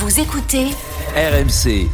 Vous écoutez RMC.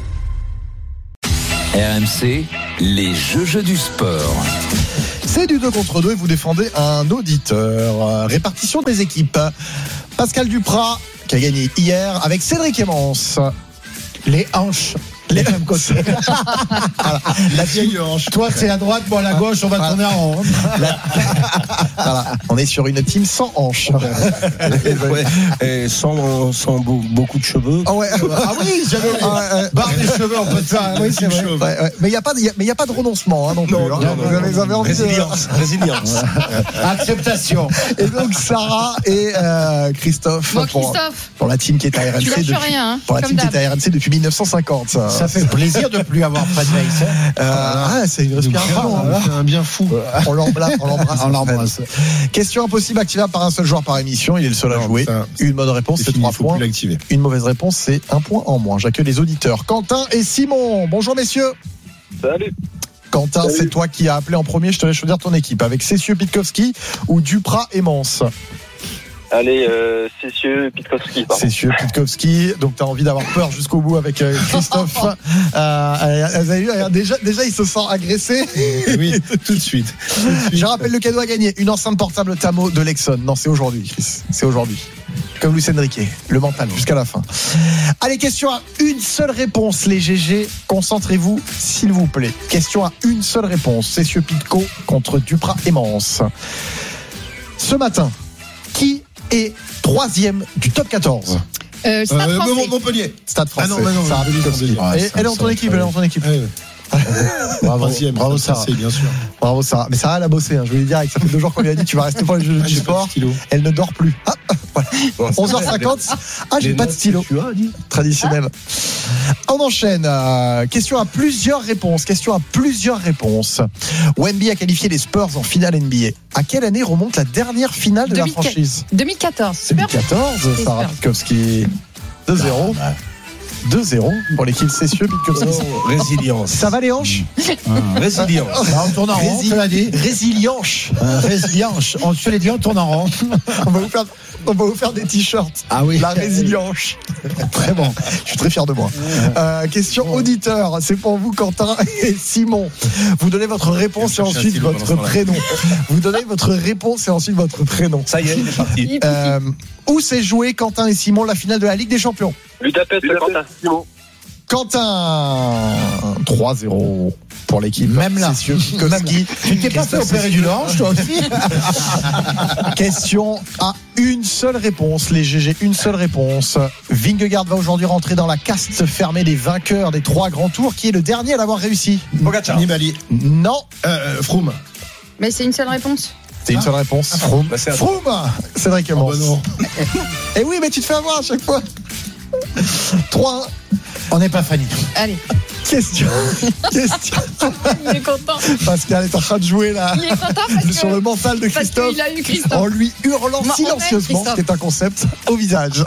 RMC, les jeux du sport. C'est du 2 contre 2 et vous défendez un auditeur. Répartition des équipes. Pascal Duprat qui a gagné hier avec Cédric Emmons. Les hanches. Les mêmes côtés. Voilà. La vieille hanche. Toi, c'est la droite, moi, la gauche, on va tourner en rond. Voilà. On est sur une team sans hanches. Ouais. Et sans beaucoup de cheveux. Ah ouais. Ah oui, j'avais barre des cheveux, on peut faire. Oui, c'est vrai. Ouais. Mais il y a pas de renoncement non plus. Non. Vous avez envie Résilience. Acceptation. Et donc Sarah et Christophe. Bon, Christophe, pour la team qui est à RMC tu lâches depuis. rien, hein, Pour la comme team qui d'hab. est à RMC depuis 1950. Ça fait plaisir de ne plus avoir Fred Weiss. C'est une respiration. C'est un bien fou. On l'embrasse. On l'embrasse. Question impossible activable par un seul joueur par émission. Il est le seul à jouer. Une bonne réponse, c'est 3 points. Une mauvaise réponse, c'est 1 point en moins. J'accueille les auditeurs. Quentin et Simon. Bonjour messieurs. Salut. Quentin, c'est toi qui as appelé en premier. Je te laisse choisir ton équipe avec Cessieux, Pitkowski ou Duprat et Mens. Allez, Cessieux, Pitkowski. Cessieux, Pitkowski. Donc tu as envie d'avoir peur jusqu'au bout avec Christophe. Vous avez vu, déjà il se sent agressé. Oui, tout de suite. Je rappelle le cadeau à gagner. Une enceinte portable Tamo de Lexon. Non, c'est aujourd'hui, Chris. C'est aujourd'hui. Comme Luis Enrique. Le mental jusqu'à la fin. Allez, question à une seule réponse, les GG. Concentrez-vous, s'il vous plaît. Question à une seule réponse. Cessieux, Pitco contre Duprat et Mens. Ce matin, qui est 3e du top 14? Stade français. Montpellier. Stade français. Ah non, Sarah Pitkowski. Elle est en ton équipe. Bravo Sarah. C'est bien sûr. Bravo Sarah. Mais Sarah elle a bossé, je voulais dire, ça fait 2 jours qu'on lui a dit tu vas rester pour les jeux du sport. Elle ne dort plus. Voilà. 11h50. J'ai pas de stylo. Traditionnel. On enchaîne. Question à plusieurs réponses. Wemby a qualifié les Spurs en finale NBA. À quelle année remonte la dernière finale de la franchise? 2014. 2014, Sarah Pitkowski. 2-0. 2-0 pour l'équipe Cessieux, Pitkowski. Résilience. Ça va les hanches? Résilience. On tourne en rond, tu l'as dit. Résilience. Résilience. On se l'est dit, on tourne en rond. On va vous faire des t-shirts. Ah oui. La résilience. Très bon. Je suis très fier de moi. Question auditeur. C'est pour vous, Quentin et Simon. Vous donnez votre réponse et ensuite votre prénom. Vous donnez votre réponse et ensuite votre prénom. Ça y est, il est parti. Où s'est joué, Quentin et Simon, la finale de la Ligue des Champions? Budapest, Quentin. Quentin, 3-0 pour l'équipe. Même là. Cessieux, Pitkowski. Tu t'es pas fait opérer d'une hanche, toi aussi? Question à une seule réponse, les GG, une seule réponse. Vingegaard va aujourd'hui rentrer dans la caste fermée des vainqueurs des 3 grands tours. Qui est le dernier à l'avoir réussi? Pogacar. Nibali. Non. Froome. Mais c'est une seule réponse. C'est une seule réponse. Froome. Froome. Cédric Emmons. Et oui, mais tu te fais avoir à chaque fois. 3-1. On n'est pas Fanny. Allez, Question. il est content. Pascal est en train de jouer là. Il est content parce Sur que, le mental de parce Christophe. qu'il a eu Christophe. En lui hurlant On aime silencieusement, Christophe. ce qui est un concept, au visage.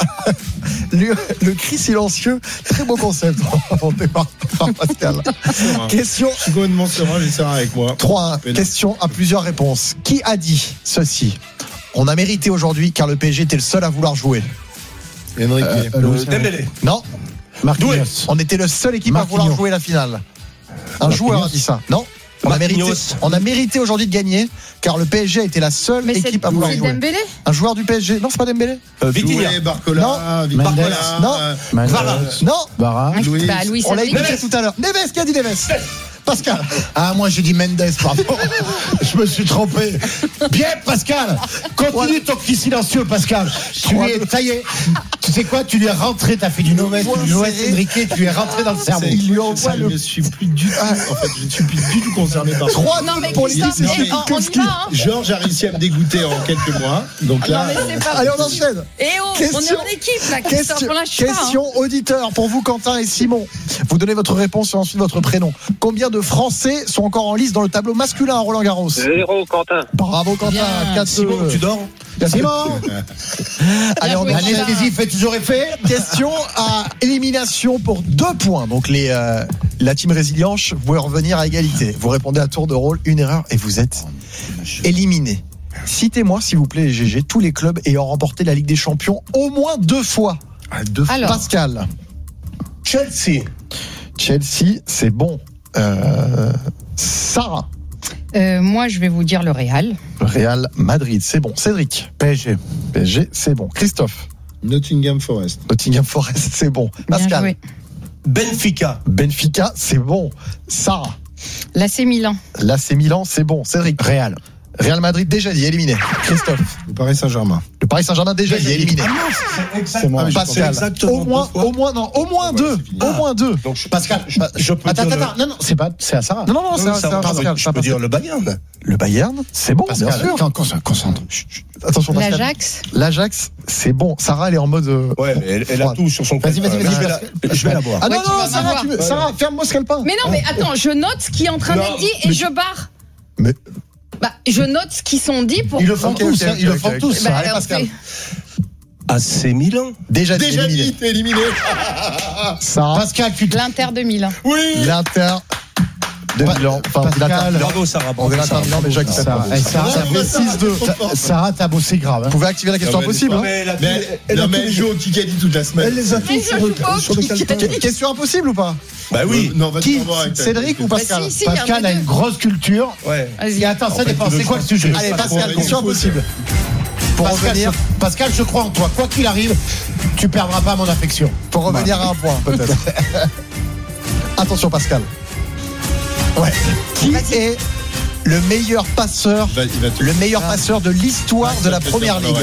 Le cri silencieux, très beau concept inventé par Pascal. Question Je suis complètement serein, j'ai Sarah avec moi. 3-1. Question à plusieurs réponses. Qui a dit ceci? On a mérité aujourd'hui car le PSG était le seul à vouloir jouer. Enrique. Dembélé. Non. Marquinhos. On était le seul équipe à vouloir jouer la finale. Un joueur a dit ça. Non. On a mérité aujourd'hui de gagner car le PSG a été la seule Mais équipe à vouloir c'est jouer. Dembélé. Un joueur du PSG. Non, c'est pas Dembélé. Vitinha. Barcola. Non. Vara. Non. Barra. Louis. Bah, Louis On l'a Enrique. écouté tout à l'heure. Neves, qui a dit Neves? Pascal. Ah, moi j'ai dit Mendes, pardon. Je me suis trompé. Bien, Pascal. Continue ton cri silencieux, Pascal. Ça y est. Tu sais quoi? Tu lui es rentré, t'as fait du Noves, du Enrique, tu lui es rentré dans le cerveau. Il lui envoie Je ne suis plus du tout. En fait, je ne suis plus du tout concerné par ça. 3 Non, mais pour l'équipe. Christophe, C'est on y va, hein. Georges a réussi à me dégoûter en quelques mois. Donc Non, là. mais c'est pas Allez, on enchaîne. Et on est en équipe là, Christophe. On lâche pas. Question auditeur pour vous, Quentin et Simon. Vous donnez votre réponse et ensuite votre prénom. Combien de Français sont encore en lice dans le tableau masculin à Roland-Garros? 0, Quentin. Bravo, Quentin. Bien. 4 Simon, tu dors? Simon. Allez, on Bien joué. enchaîne. L'anesthésie fait toujours effet. Question à élimination pour 2 points. Donc la team Résilience, vous pouvez revenir à égalité. Vous répondez à tour de rôle, une erreur et vous êtes éliminé. Citez-moi, s'il vous plaît, les GG, tous les clubs ayant remporté la Ligue des Champions au moins 2 fois. Alors. Pascal. Chelsea. Chelsea, c'est bon. Sarah. Moi, je vais vous dire le Real. Real Madrid, c'est bon. Cédric. PSG. PSG, c'est bon. Christophe. Nottingham Forest. Nottingham Forest, c'est bon. Bien Pascal. joué. Benfica. Benfica, c'est bon. Sarah. L'AC Milan. L'AC Milan, c'est bon. Cédric. Real. Real Madrid, déjà dit, éliminé. Christophe. Le Paris Saint-Germain. Le Paris Saint-Germain, déjà dit, éliminé. C'est moi. Pascal. exactement Au moins deux. c'est fini. Au moins deux. Donc, Pascal, je peux attends, dire non, c'est à Sarah. Non, c'est un pardon, Pascal. je peux dire le Bayern. Le Bayern, c'est bon, bien sûr. Concentre. Attention, Pascal. L'Ajax. L'Ajax, c'est bon. Sarah, elle est en mode. Ouais, mais elle a tout sur son Vas-y, compte. vas-y. Je vais la voir. Ah non, Ouais, tu vas Sarah, m'avoir. Sarah, ferme-moi ce qu'elle peint. Mais non, mais attends, je note ce qui est en train d'être dit et je barre. Mais- Bah, je note ce qui sont dit pour. Ils le font Ok, tous, ok, hein, ils le ok, font ok. tous. Bah, Allez, alors, Pascal. AC Milan. Déjà dit, Déjà éliminé. dit, t'es éliminé. Sarah, Pascal, tu L'Inter de Milan. Oui. l'Inter de Milan. Enfin, Pascal. l'Inter. Bravo, Sarah. On est l'Inter de Milan, mais Jacques, Sarah, ça fait 6-2. Sarah, t'as bossé grave. Vous Hein. pouvez activer la question impossible. Hein. Mais Elle joue au Kikadi toute la semaine. Elle les a Mais tous je joue pas au Kikadi. Question impossible ou pas? Bah oui. Non, vas-y, Qui? on va voir avec Cédric ou Pascal? Bah, si, il y en Pascal a deux. une grosse culture. Ouais. Vas-y. Et attends, ça En fait, dépend. tu C'est veux quoi le jouer. sujet? Allez, pas Pascal, trop, question il faut. impossible. Pour revenir, Pascal, je crois en toi. Quoi qu'il arrive, tu perdras pas mon affection. pour revenir à un point, peut-être. Attention, Pascal. Ouais. Qui est le meilleur passeur, le meilleur passeur de l'histoire de la Première Ligue?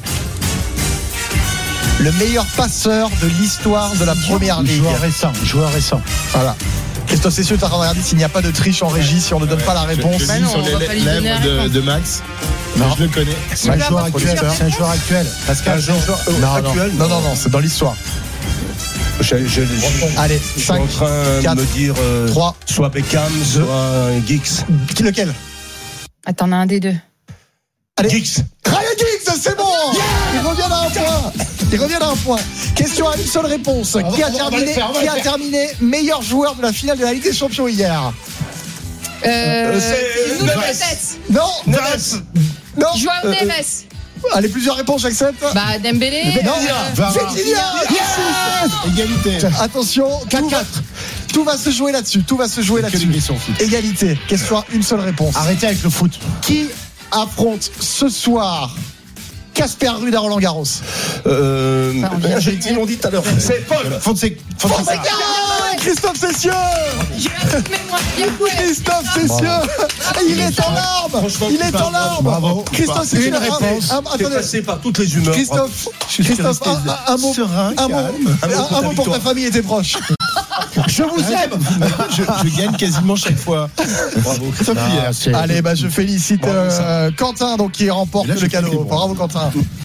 Le meilleur passeur de l'histoire de la Première Ligue. Joueur récent. Voilà. Christophe Cessieux, tu as regardé s'il n'y a pas de triche en régie, si on ne donne pas la réponse. Bah non, on va pas lui donner la lèvres réponse. de Max. Non. Je le connais. C'est un joueur actuel. C'est un joueur actuel. Pascal, Actuel, Non, c'est dans l'histoire. Allez, Je suis en 5, train de 4, me dire 3. soit Beckham, soit Giggs. Lequel? Ah, t'en as un des deux. Allez. Giggs. Ryan Giggs, c'est bon. Il revient à un point. Question à une seule réponse. Qui a terminé meilleur joueur de la finale de la Ligue des Champions hier? C'est Nuno Neves. Tête. Non. Neves. Non. Joao Neves. Allez, plusieurs réponses, j'accepte. Bah, Dembélé. Non. Varane. Vitinha. Égalité. Attention, 4-4. tout va se jouer là-dessus. Égalité. Question à une seule réponse. Arrêtez avec le foot. Qui affronte ce soir Casper Ruud à Roland-Garros? Ils l'ont dit tout à l'heure. C'est Paul. Fonseca. Christophe Cessieux. J'ai un truc mémoire bien joué. Christophe Cessieux. Il est en larmes. Bravo. Christophe Cessieux. Une réponse. C'est Attendez. passé par toutes les humeurs. Christophe, un mot. Un mot pour ta famille et tes proches. Je vous aime. Je gagne quasiment chaque fois. Bravo. Sauf hier. Allez, je félicite Quentin donc qui remporte Là, le j'ai pris cadeau. les bons. Bravo Quentin.